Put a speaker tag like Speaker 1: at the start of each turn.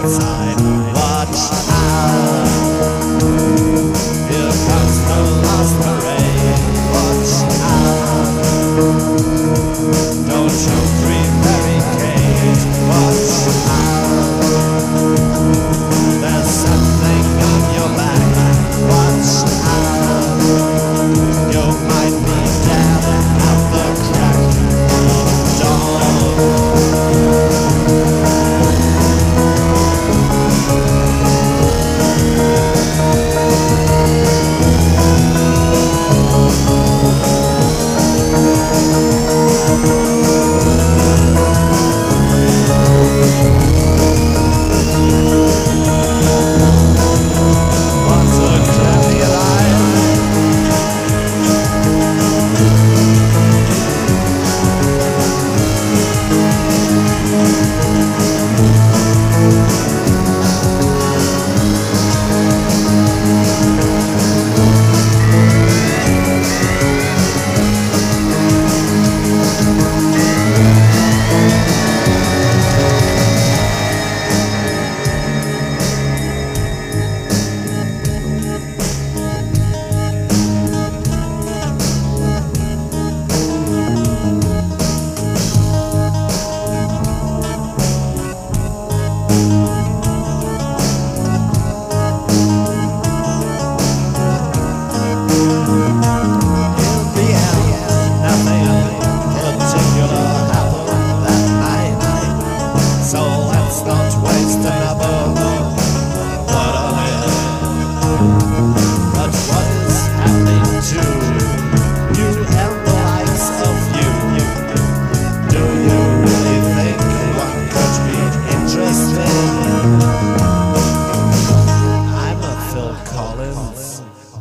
Speaker 1: outside. Watch out, here comes the last parade. Watch out, don't you pre-barricade. Watch out, there's something on your back. Watch out, you might be dead at the crack of dawn. I'm a Phil Collins.